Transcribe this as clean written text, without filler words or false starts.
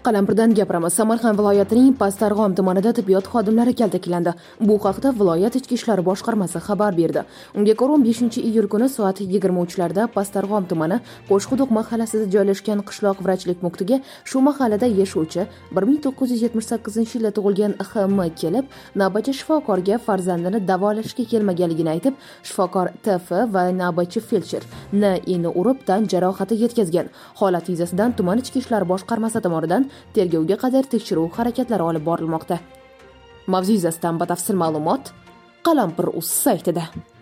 Qalampirdan gapiramiz. Samarqand viloyatining Pastdarg'om tumanida tibbiyot xodimlari kaltaklandi. Bu haqda viloyat ichki ishlar boshqarmasi xabar berdi. Unga ko'ra 5-iyul kuni soat 23larda Pastdarg'om tumani Qo'shquduq mahallasida joylashgan qishloq vrachlik punktiga shu mahallada yashovchi 1978-yilda tug'ilgan H.M. kelib, navbatchi shifokorga farzandini davolashga kelmaganligini aytib, shifokor T.F. va navbatchi feldsher N.I.ni urib tan jarohati yetkazgan. Holat yuzasidan tuman ichki ishlar boshqarmasi tomonidan tergovga qadar tekshiruv harakatlari olib borilmoqda. Mavzu yuzasidan batafsil ma'lumot Qalampir.uz saytida.